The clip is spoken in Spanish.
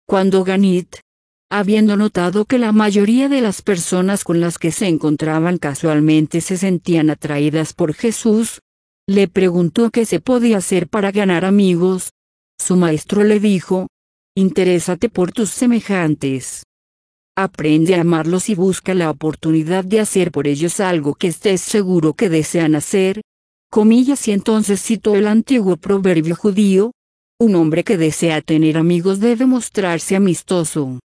Cuando Ganit, habiendo notado que la mayoría de las personas con las que se encontraban casualmente se sentían atraídas por Jesús, le preguntó qué se podía hacer para ganar amigos. Su maestro le dijo: interésate por tus semejantes. Aprende a amarlos y busca la oportunidad de hacer por ellos algo que estés seguro que desean hacer. Comillas. Y entonces citó el antiguo proverbio judío: un hombre que desea tener amigos debe mostrarse amistoso.